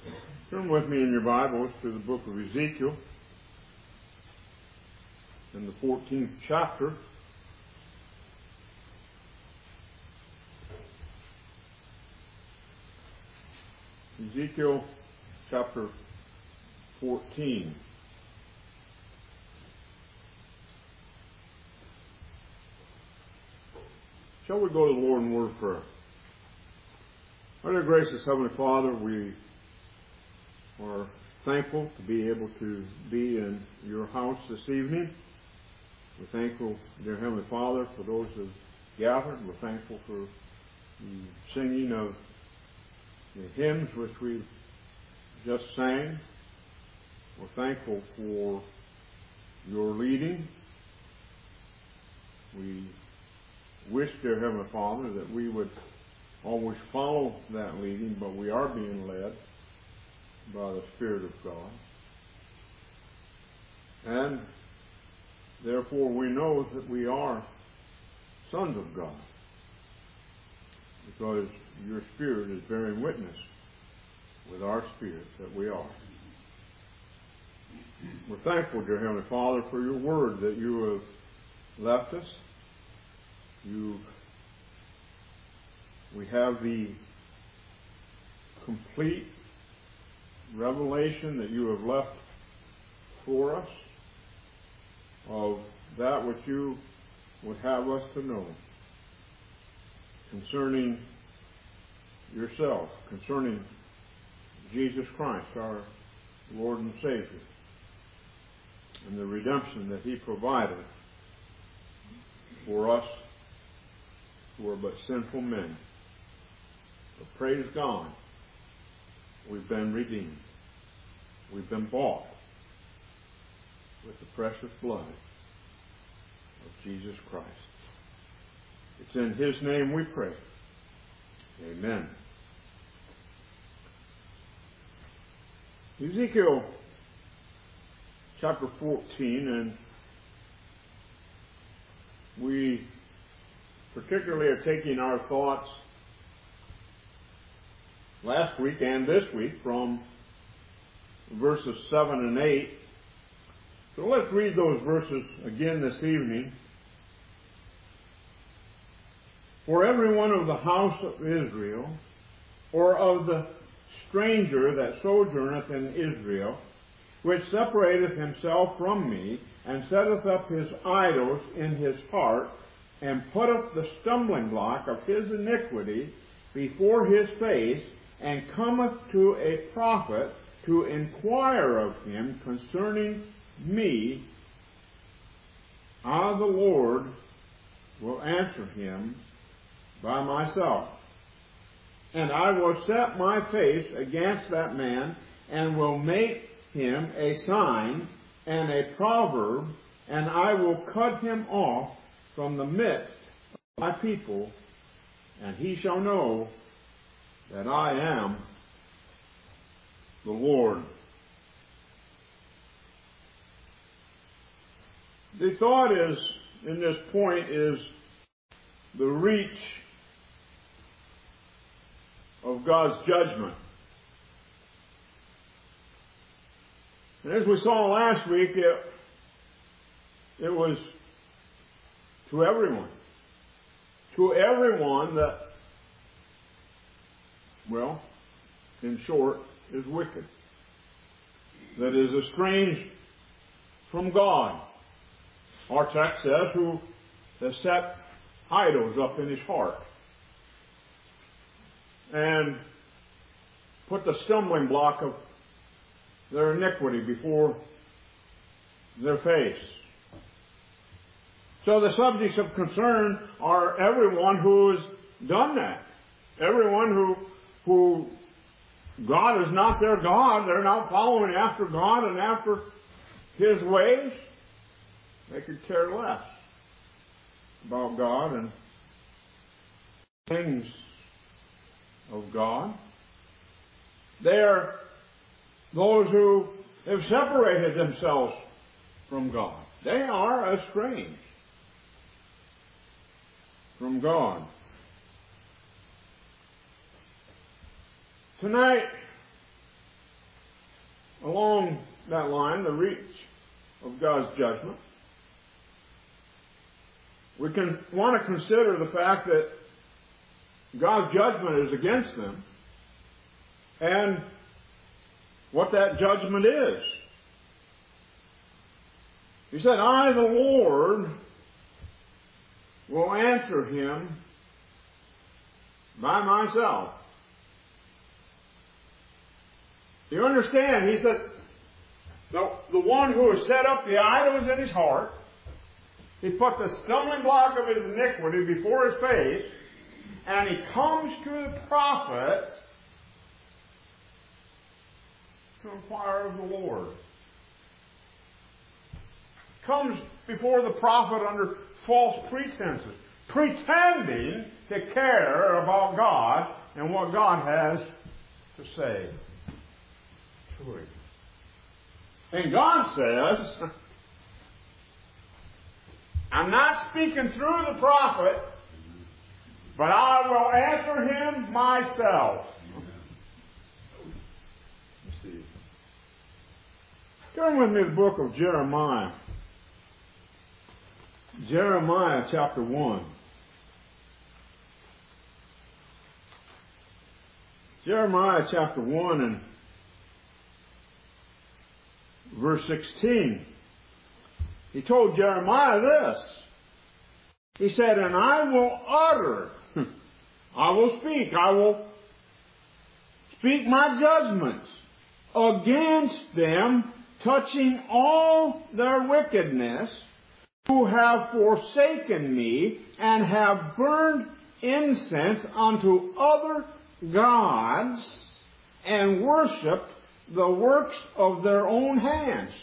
Turn with me in your Bibles to the book of Ezekiel, in the 14th chapter. Ezekiel chapter 14. Shall we go to the Lord in word of prayer? Our dear gracious Heavenly Father, we are thankful to be able to be in your house this evening. We're thankful, dear Heavenly Father, for those who have gathered. We're thankful for the singing of the hymns which we just sang. We're thankful for your leading. We wish, dear Heavenly Father, that we would always follow that leading, but we are being led by the Spirit of God. And therefore we know that we are sons of God, because your Spirit is bearing witness with our spirit that we are. We're thankful, dear Heavenly Father, for your word that you have left us. We have the complete revelation that you have left for us of that which you would have us to know concerning yourself, concerning Jesus Christ, our Lord and Savior, and the redemption that he provided for us who are but sinful men. But praise God, we've been redeemed. We've been bought with the precious blood of Jesus Christ. It's in his name we pray. Amen. Ezekiel chapter 14, and we particularly are taking our thoughts last week and this week from verses 7 and 8. So let's read those verses again this evening. For every one of the house of Israel, or of the stranger that sojourneth in Israel, which separateth himself from me, and setteth up his idols in his heart, and putteth the stumbling block of his iniquity before his face, and cometh to a prophet to inquire of him concerning me, I, the Lord, will answer him by myself. And I will set my face against that man, and will make him a sign and a proverb, and I will cut him off from the midst of my people, and he shall know that I am the Lord. The thought is, in this point, is the reach of God's judgment. And as we saw last week, it was to everyone. To everyone that, well, in short, is wicked. That is estranged from God. Our text says, who has set idols up in his heart and put the stumbling block of their iniquity before their face. So the subjects of concern are everyone who has done that. Everyone who God is not their God. They're not following after God and after his ways. They could care less about God and things of God. They are those who have separated themselves from God. They are estranged from God. Tonight, along that line, the reach of God's judgment, we want to consider the fact that God's judgment is against them and what that judgment is. He said, I, the Lord, will answer him by myself. You understand? He said, the one who has set up the idols in his heart, he put the stumbling block of his iniquity before his face, and he comes to the prophet to inquire of the Lord. Comes before the prophet under false pretenses, pretending to care about God and what God has to say to him. And God says, I'm not speaking through the prophet, but I will answer him myself. Turn with me to the book of Jeremiah. Jeremiah chapter 1. Jeremiah chapter 1 and verse 16. He told Jeremiah this. He said, and I will utter, I will speak my judgments against them, touching all their wickedness, who have forsaken me and have burned incense unto other gods and worshipped the works of their own hands.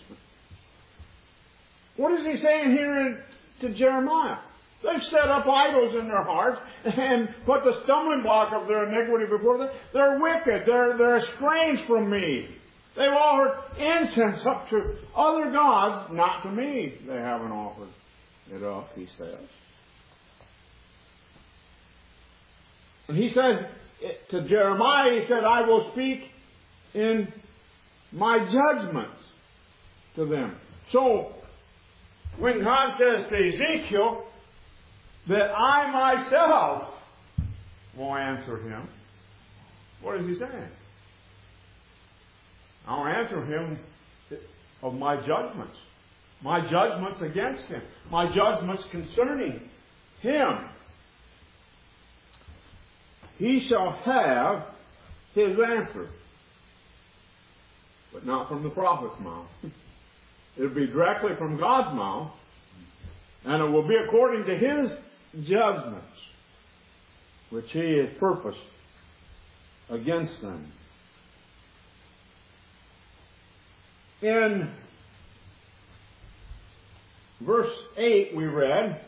What is he saying here to Jeremiah? They've set up idols in their hearts and put the stumbling block of their iniquity before them. They're wicked. They're estranged from me. They've offered incense up to other gods, not to me. They haven't offered it up, he says. And he said to Jeremiah, he said, I will speak in my judgments to them. So, when God says to Ezekiel that I myself will answer him, what is he saying? I'll answer him of my judgments. My judgments against him. My judgments concerning him. He shall have his answer. But not from the prophet's mouth. It'll be directly from God's mouth. And it will be according to his judgments, which he has purposed against them. In verse 8 we read,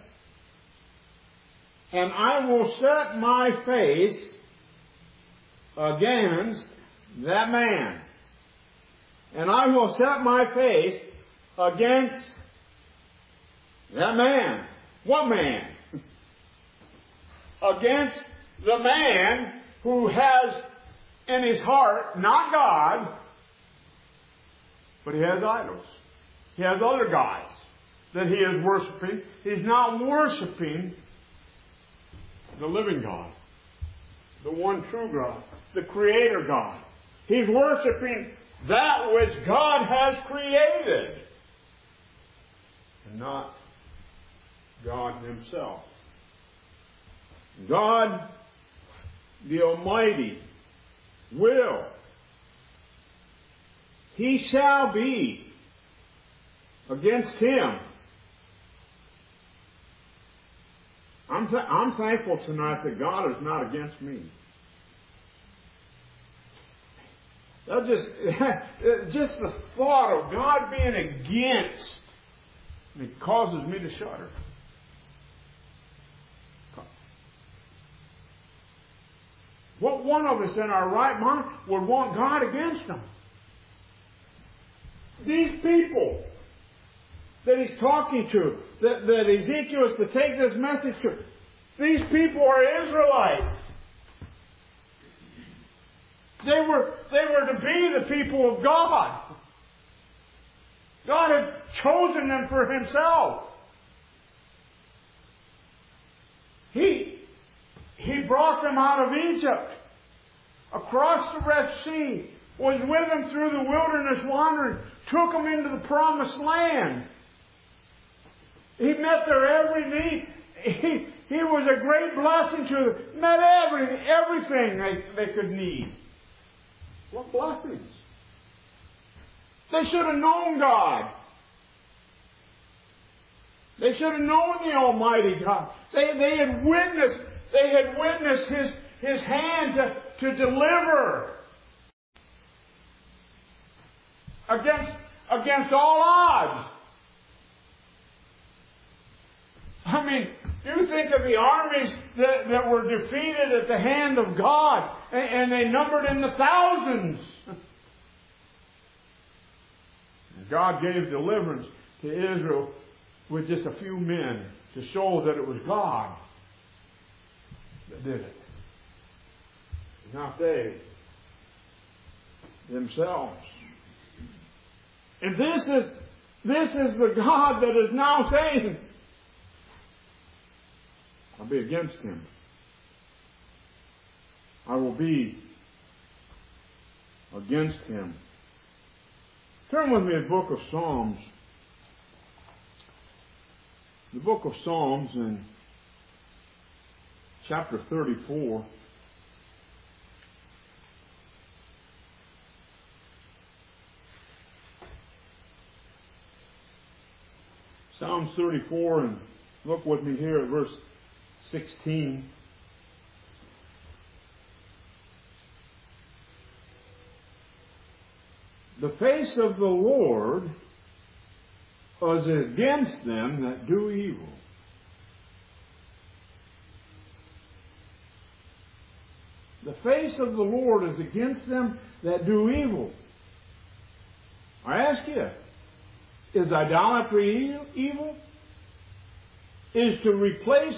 and I will set my face against that man. And I will set my face against that man. What man? Against the man who has in his heart not God, but he has idols. He has other gods that he is worshiping. He's not worshiping the living God, the one true God, the Creator God. He's worshiping that which God has created, and not God himself. God, the Almighty, will. He shall be against him. I'm thankful tonight that God is not against me. That just the thought of God being against, it causes me to shudder. What one of us in our right mind would want God against them? These people that he's talking to, that Ezekiel is to take this message to, these people are Israelites. They were to be the people of God. God had chosen them for Himself. He brought them out of Egypt, across the Red Sea, was with them through the wilderness wandering, took them into the Promised Land. He met their every need. He was a great blessing to them. Met everything they could need. What blessings! They should have known God. They should have known the Almighty God. They had witnessed His hand to deliver against all odds. I mean, you think of the armies that were defeated at the hand of God, and they numbered in the thousands. And God gave deliverance to Israel with just a few men to show that it was God that did it. Not they themselves. And this is the God that is now saying, I'll be against him. I will be against him. Turn with me to the book of Psalms. The book of Psalms in chapter 34. Psalms 34, and look with me here at verse 16. The face of the Lord is against them that do evil. The face of the Lord is against them that do evil. I ask you, is idolatry evil? Is to replace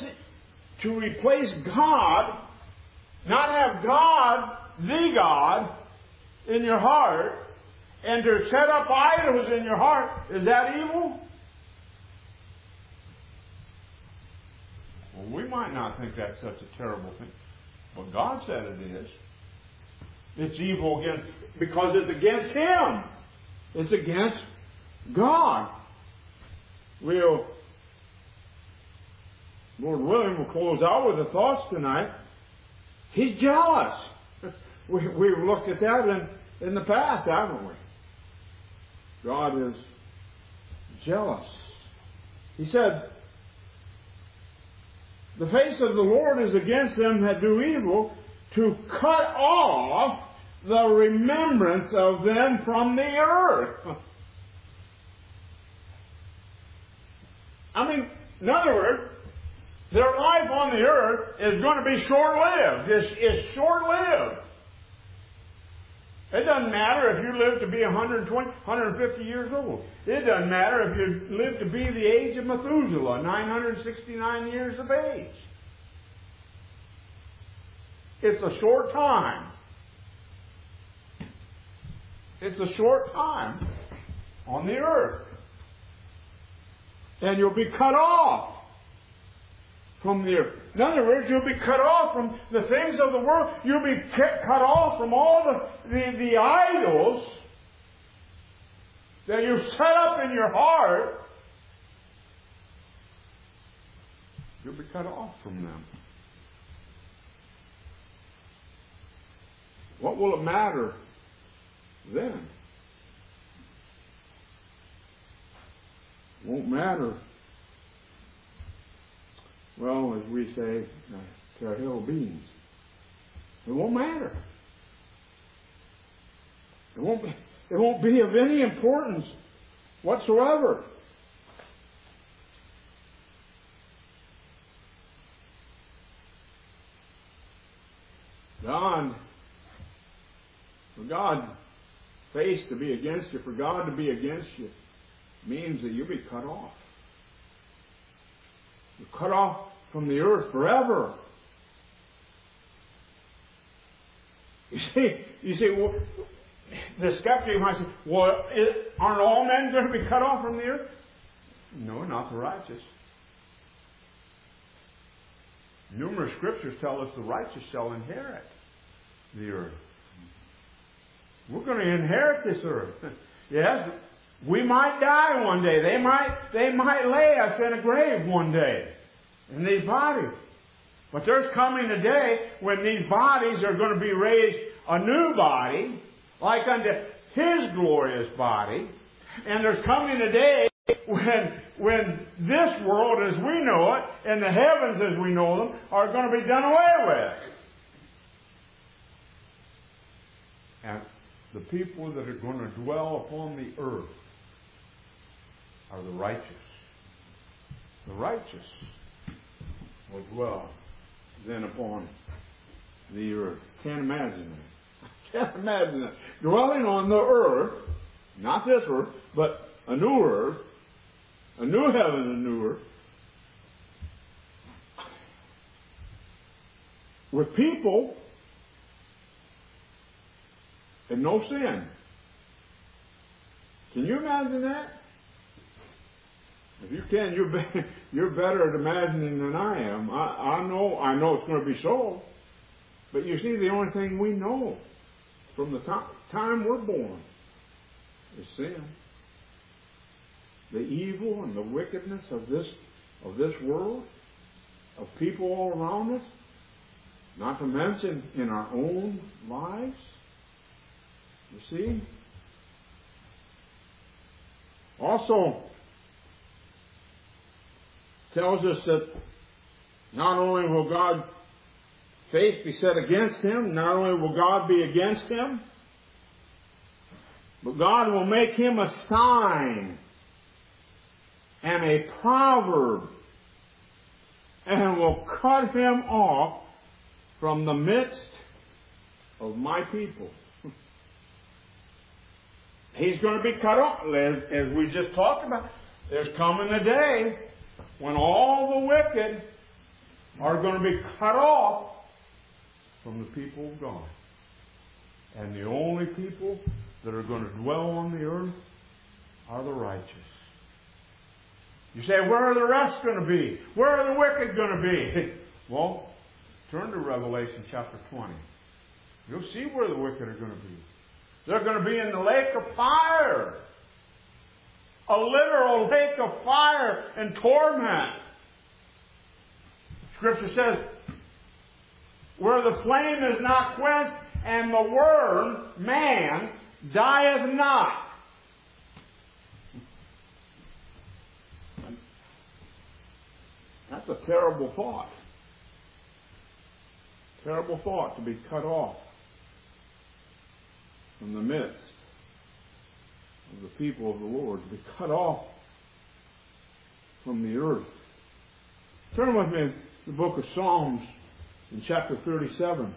God, not have God, the God, in your heart, and to set up idols in your heart, is that evil? Well, we might not think that's such a terrible thing, but God said it is. It's evil because it's against Him. It's against God. Lord willing, we'll close out with the thoughts tonight. He's jealous. We've looked at that in the past, haven't we? God is jealous. He said, the face of the Lord is against them that do evil, to cut off the remembrance of them from the earth. I mean, in other words, their life on the earth is going to be short-lived. It's short-lived. It doesn't matter if you live to be 120, 150 years old. It doesn't matter if you live to be the age of Methuselah, 969 years of age. It's a short time. It's a short time on the earth. And you'll be cut off from the earth. In other words, you'll be cut off from the things of the world. You'll be cut off from all the idols that you've set up in your heart. You'll be cut off from them. What will it matter then? It won't matter. Well, as we say, to our hill beans. It won't matter. It won't be of any importance whatsoever. For God's face to be against you, for God to be against you, means that you'll be cut off. You're cut off from the earth forever. You see, well, the skeptic might say, well, aren't all men going to be cut off from the earth? No, not the righteous. Numerous scriptures tell us the righteous shall inherit the earth. We're going to inherit this earth. Yes, we might die one day. They might lay us in a grave one day in these bodies. But there's coming a day when these bodies are going to be raised a new body, like unto His glorious body. And there's coming a day when this world as we know it and the heavens as we know them are going to be done away with. And the people that are going to dwell upon the earth are the righteous. The righteous will dwell then upon the earth. Can't imagine that. Can't imagine that. Dwelling on the earth, not this earth, but a new earth, a new heaven and a new earth, with people and no sin. Can you imagine that? If you can, you're better at imagining than I am. I know it's going to be so. But you see, the only thing we know from the time we're born is sin. The evil and the wickedness of this world, of people all around us, not to mention in our own lives. You see? Also tells us that not only will God's face be set against him, not only will God be against him, but God will make him a sign and a proverb and will cut him off from the midst of my people. He's going to be cut off. As we just talked about, there's coming a day when all the wicked are going to be cut off from the people of God. And the only people that are going to dwell on the earth are the righteous. You say, where are the rest going to be? Where are the wicked going to be? Well, turn to Revelation chapter 20. You'll see where the wicked are going to be. They're going to be in the lake of fire. A literal lake of fire and torment. Scripture says, where the flame is not quenched and the worm, man, dieth not. That's a terrible thought. Terrible thought to be cut off from the midst of the people of the Lord, to be cut off from the earth. Turn with me to the book of Psalms in chapter 37.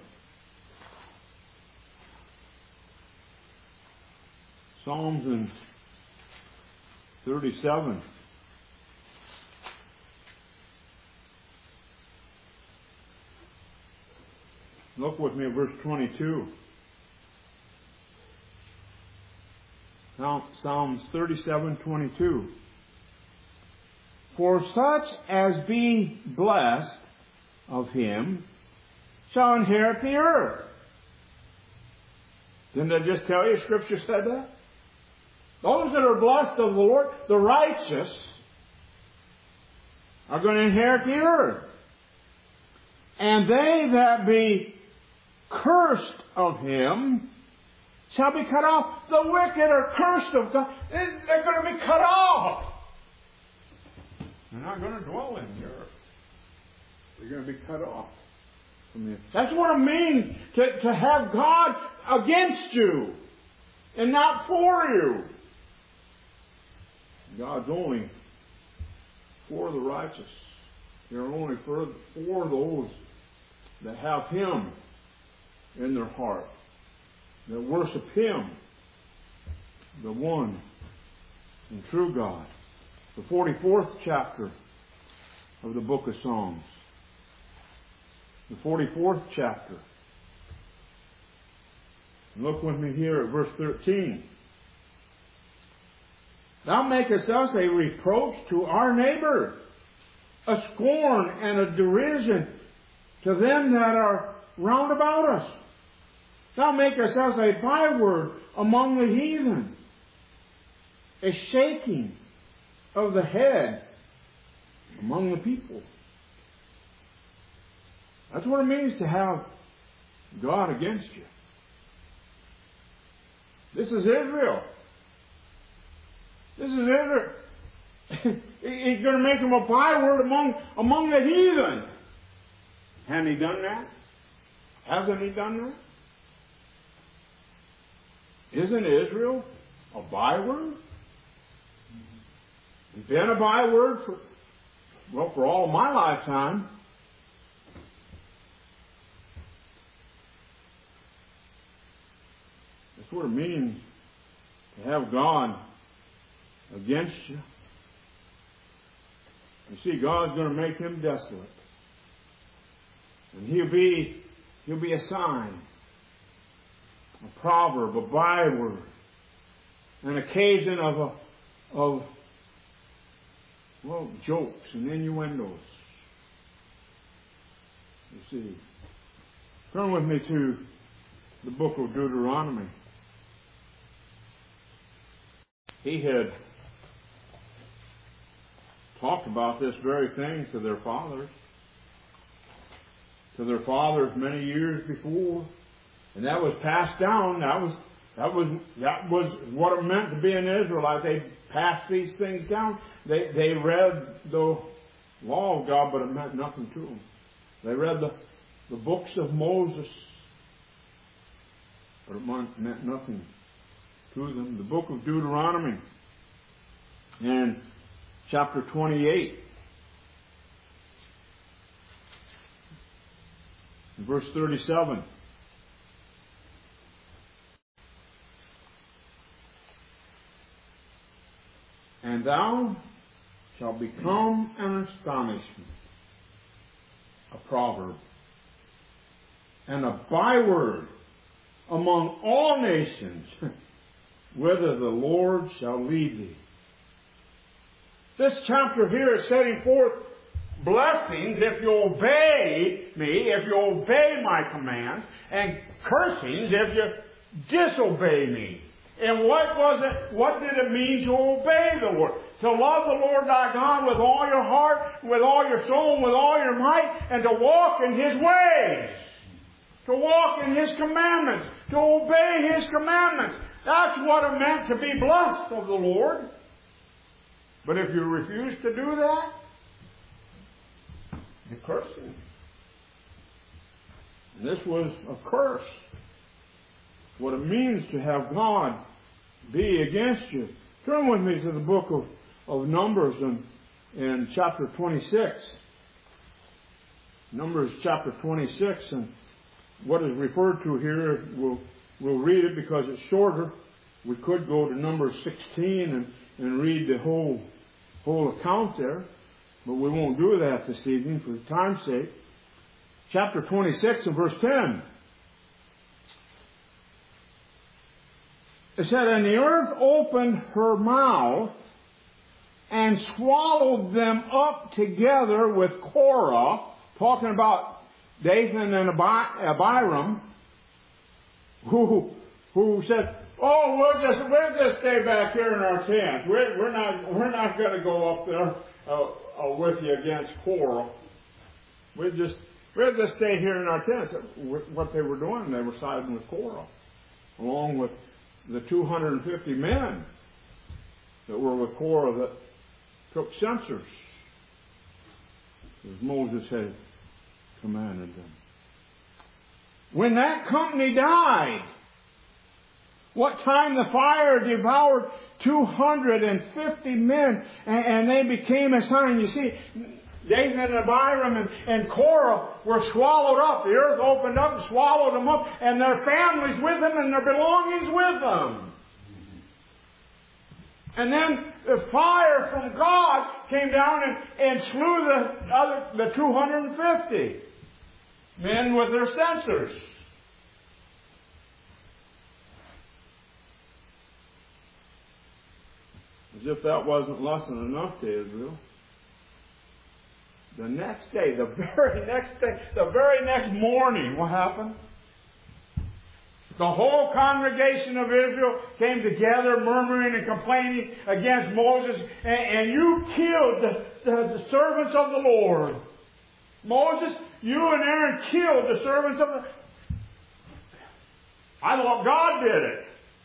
Psalms in 37. Look with me at verse 22. Now, Psalms 37:22. For such as be blessed of him shall inherit the earth. Didn't I just tell you Scripture said that? Those that are blessed of the Lord, the righteous, are going to inherit the earth. And they that be cursed of him shall be cut off. The wicked are cursed of God. They're going to be cut off. They're not going to dwell in the earth. They're going to be cut off from the earth. That's what it means to have God against you and not for you. God's only for the righteous. They're only for those that have Him in their heart, that worship Him, the one and true God. The 44th chapter of the book of Psalms. The 44th chapter. Look with me here at verse 13. Thou makest us a reproach to our neighbor, a scorn and a derision to them that are round about us. Thou makest us a byword among the heathen, a shaking of the head among the people. That's what it means to have God against you. This is Israel. This is Israel. He's going to make him a byword among the heathen. Hasn't he done that? Hasn't he done that? Isn't Israel a byword? He's been a byword for all of my lifetime. That's what it means to have God against you. You see, God's going to make him desolate. And he'll be a sign, a proverb, a byword, an occasion of jokes and innuendos. You see. Turn with me to the book of Deuteronomy. He had talked about this very thing to their fathers. To their fathers many years before. And that was passed down. That was what it meant to be an Israelite. They passed these things down. They read the law of God, but it meant nothing to them. They read the books of Moses, but it meant nothing to them. The book of Deuteronomy, and chapter 28, verse 37. And thou shalt become an astonishment, a proverb, and a byword among all nations, whither the Lord shall lead thee. This chapter here is setting forth blessings if you obey me, if you obey my commands, and cursings if you disobey me. And what did it mean to obey the Lord? To love the Lord thy God with all your heart, with all your soul, and with all your might, and to walk in His ways. To walk in His commandments. To obey His commandments. That's what it meant to be blessed of the Lord. But if you refuse to do that, you're cursing. And this was a curse. What it means to have God be against you. Turn with me to the book of Numbers in chapter 26. Numbers chapter 26, and what is referred to here, we'll read it because it's shorter. We could go to Numbers 16 and read the whole account there, but we won't do that this evening for time's sake. Chapter 26 and verse 10. It said, and the earth opened her mouth and swallowed them up together with Korah, talking about Dathan and Abiram, who said, oh, we'll just stay back here in our tents. We're not going to go up there with you against Korah. We'll just stay here in our tents. What they were doing, they were siding with Korah, along with the 250 men that were with Korah that took censers, as Moses had commanded them. When that company died, what time the fire devoured 250 men, and they became a sign. You see, Dathan and Abiram and Korah were swallowed up. The earth opened up and swallowed them up, and their families with them and their belongings with them. And then the fire from God came down and slew the 250 men with their censers. As if that wasn't lesson enough to Israel. The next day, the very next morning, what happened? The whole congregation of Israel came together murmuring and complaining against Moses, and you killed the servants of the Lord. Moses, you and Aaron killed the servants of the... I thought God did it.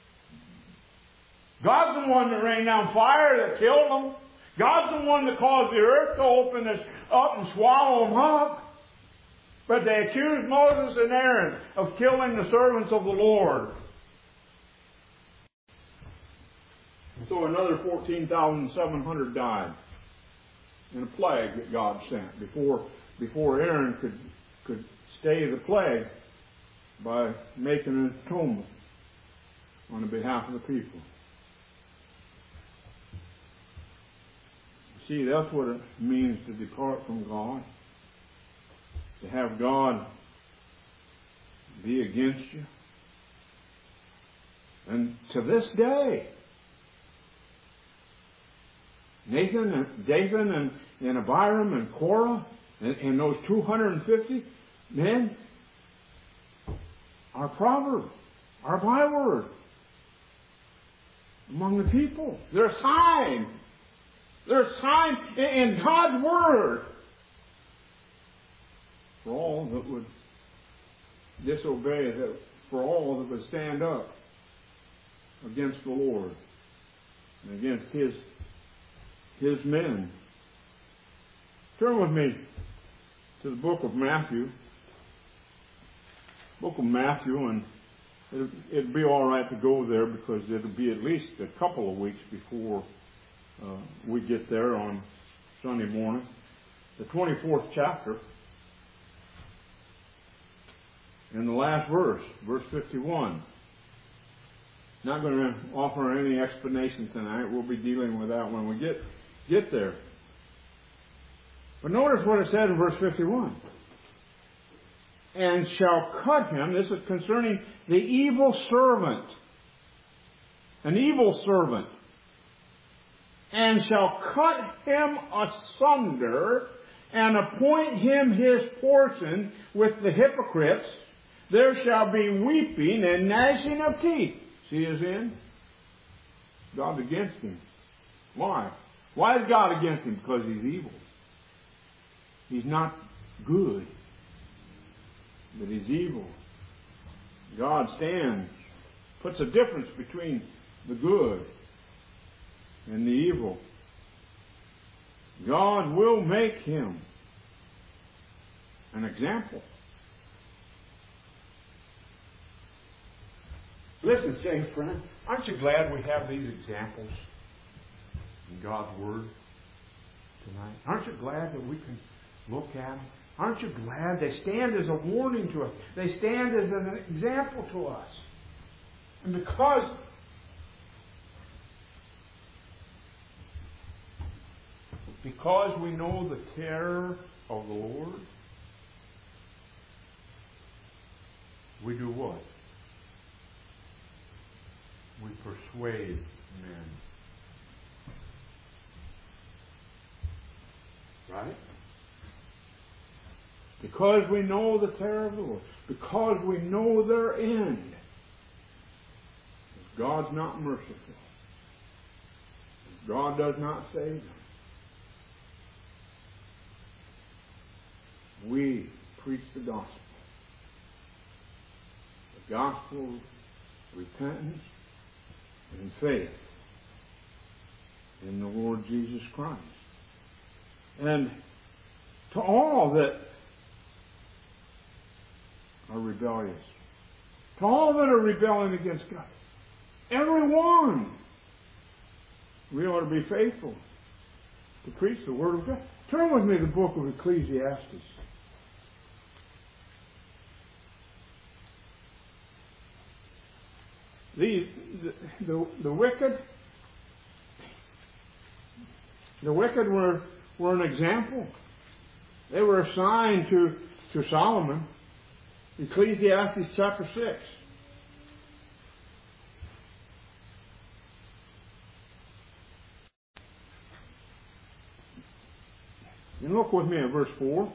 God's the one that rained down fire that killed them. God's the one that caused the earth to open up and swallow them up. But they accused Moses and Aaron of killing the servants of the Lord. So another 14,700 died in a plague that God sent before Aaron could stay the plague by making an atonement on the behalf of the people. See, that's what it means to depart from God. To have God be against you. And to this day, Dathan and Abiram and Korah and those 250 men are proverb, are byword among the people. They're a sign. They're a sign in God's Word for all that would disobey, for all that would stand up against the Lord and against His men. Turn with me to the book of Matthew. Book of Matthew, and it'd be all right to go there because it'll be at least a couple of weeks before we get there on Sunday morning. The 24th chapter, in the last verse, verse 51. Not going to offer any explanation tonight. We'll be dealing with that when we get there. But notice what it said in verse 51. And shall cut him, this is concerning the evil servant, an evil servant, and shall cut him asunder and appoint him his portion with the hypocrites. There shall be weeping and gnashing of teeth. See his end? God's against him. Why? Why is God against him? Because he's evil. He's not good, but he's evil. God stands, puts a difference between the good and the evil. God will make him an example. Listen, saved friend, aren't you glad we have these examples in God's Word tonight? Aren't you glad that we can look at them? Aren't you glad they stand as a warning to us? They stand as an example to us. And because we know the terror of the Lord, we do what? We persuade men. Right? Because we know the terror of the Lord. Because we know their end. God's not merciful. God does not save them. We preach the gospel. The gospel of repentance and faith in the Lord Jesus Christ. And to all that are rebellious, to all that are rebelling against God, everyone, we ought to be faithful to preach the Word of God. Turn with me to the book of Ecclesiastes. The wicked were an example. They were a sign to Solomon. Ecclesiastes chapter 6. And look with me at verse 4.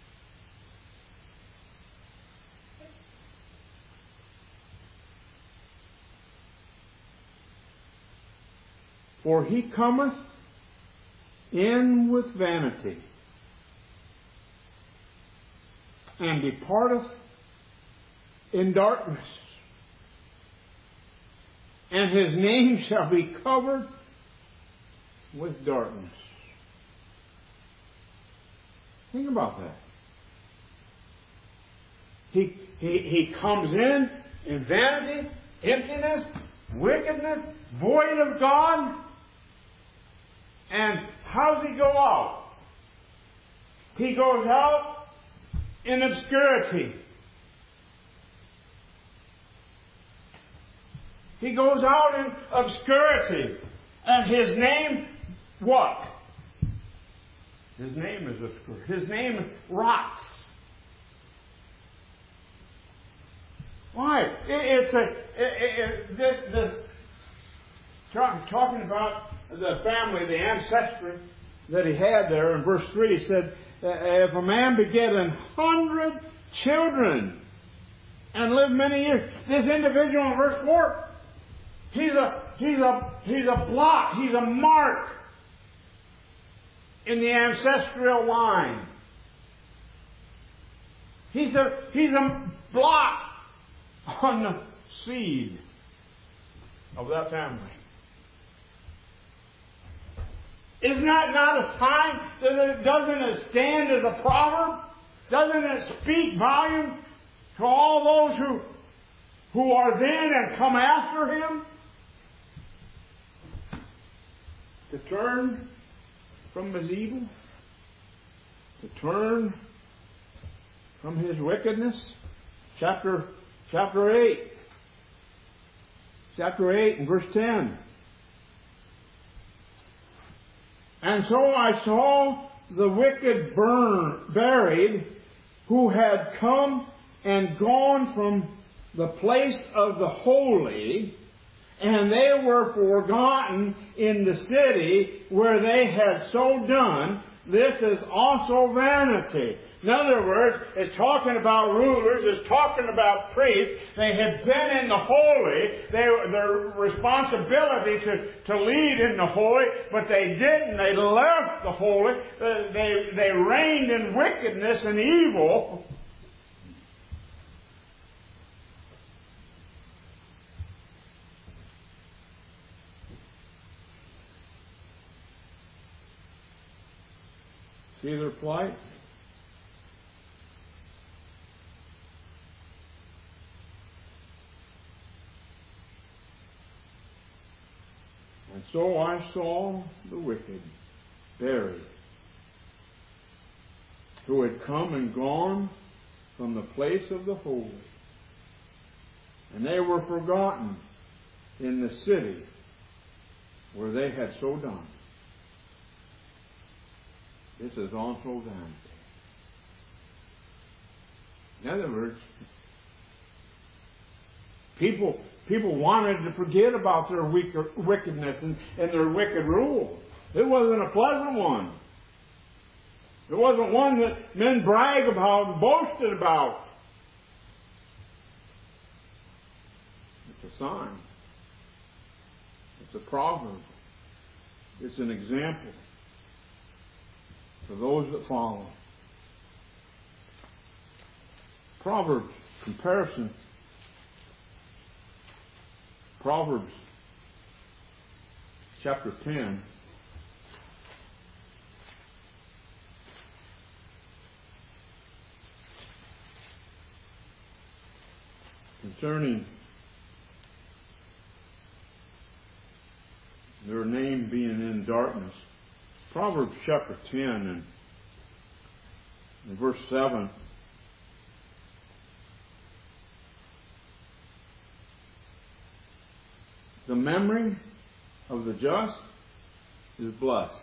For he cometh in with vanity, and departeth in darkness, and his name shall be covered with darkness. Think about that. He comes in vanity, emptiness, wickedness, void of God. And how does he go out? He goes out in obscurity. He goes out in obscurity. And his name, what? His name is obscure. His name rots. Why? Talking about the family, the ancestry that he had there in verse 3, he said, if a man beget 100 children and live many years, this individual in verse 4, he's a blot, he's a mark in the ancestral line. He's a blot on the seed of that family. Isn't that not a sign? Doesn't it stand as a proverb? Doesn't it speak volumes to all those who are then and come after him? To turn from his evil? To turn from his wickedness? Chapter 8. Chapter 8 and verse 10. And so I saw the wicked buried, who had come and gone from the place of the holy, and they were forgotten in the city where they had so done. This is also vanity. In other words, it's talking about rulers, it's talking about priests. They had been in the holy, their responsibility to lead in the holy, but they didn't. They left the holy. They reigned in wickedness and evil. See their plight? And so I saw the wicked buried, who had come and gone from the place of the holy, and they were forgotten in the city where they had so done. This is also vanity. In other words, people wanted to forget about their wickedness and their wicked rule. It wasn't a pleasant one. It wasn't one that men brag about and boasted about. It's a sign. It's a proverb. It's an example for those that follow. Proverbs, comparison. Proverbs chapter 10. Concerning their name being in darkness. Proverbs chapter 10 and verse 7. The memory of the just is blessed.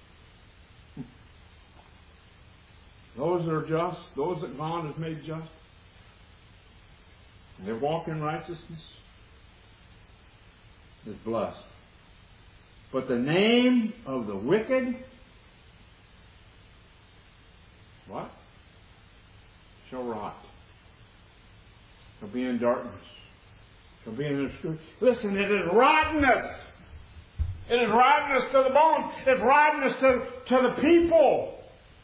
Those that are just, those that God has made just, and they walk in righteousness, is blessed. But the name of the wicked what? Shall rot. Shall be in darkness. Shall be in obscurity. Listen, it is rottenness. It is rottenness to the bone. It's rottenness to the people.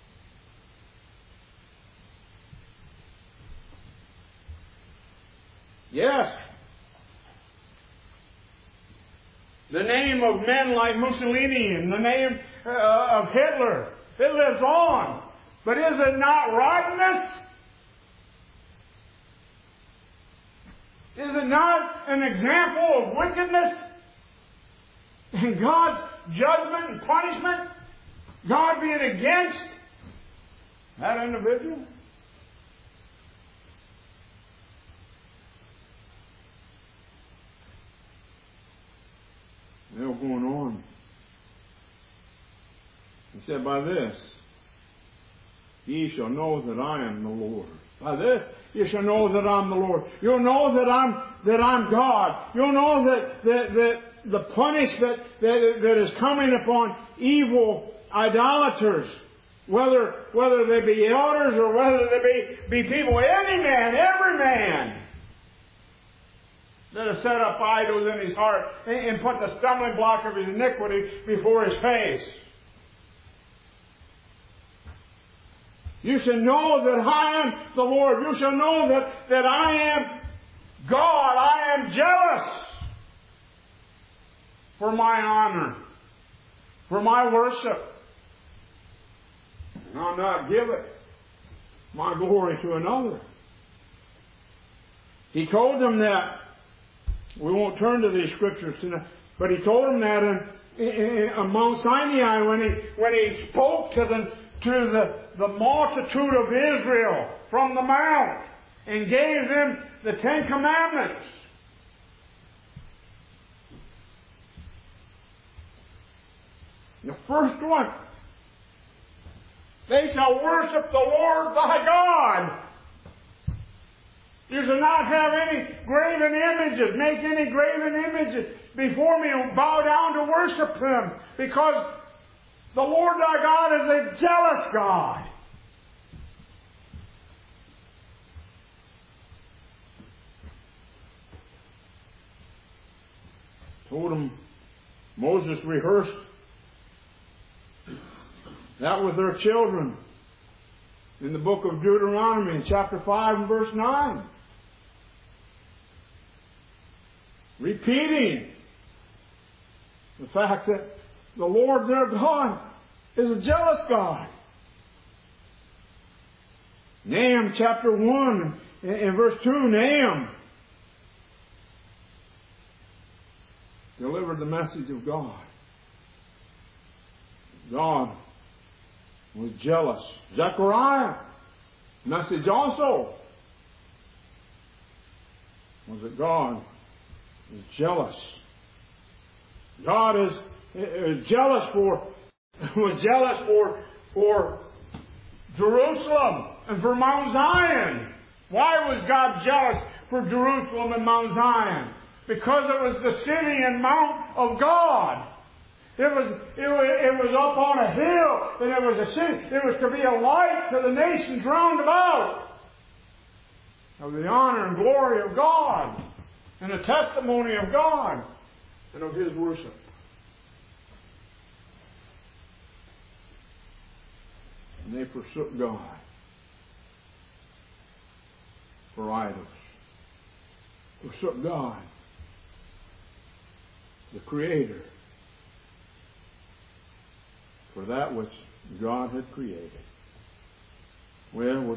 Yes. The name of men like Mussolini and the name of Hitler, it lives on. But is it not rottenness? Is it not an example of wickedness? And God's judgment and punishment? God being against that individual? They were going on. He said, by this ye shall know that I am the Lord. By this you shall know that I'm the Lord. You'll know that I'm God. You'll know that the punishment that is coming upon evil idolaters, whether they be elders or whether they be people, any man, every man that has set up idols in his heart and put the stumbling block of his iniquity before his face. You shall know that I am the Lord. You shall know that I am God. I am jealous for my honor, for my worship. And I'll not give it, my glory, to another. He told them that. We won't turn to these scriptures tonight, but he told them that in Mount Sinai when he spoke to the multitude of Israel from the mount and gave them the 10 Commandments. The first one, they shall worship the Lord thy God. You shall not have any graven images, make any graven images before me and bow down to worship Him, because the Lord thy God is a jealous God. Told them, Moses rehearsed that with their children in the book of Deuteronomy in chapter 5 and verse 9. Repeating the fact that the Lord their God is a jealous God. Nahum chapter 1 and verse 2, Nahum delivered the message of God. God was jealous. Zechariah, message also was that God is jealous. God is jealous was jealous for Jerusalem and for Mount Zion. Why was God jealous for Jerusalem and Mount Zion? Because it was the city and mount of God. It was up on a hill, and it was a city. It was to be a light to the nations round about of the honor and glory of God, and a testimony of God and of His worship. And they forsook God for idols. Forsook God, the Creator, for that which God had created. Well,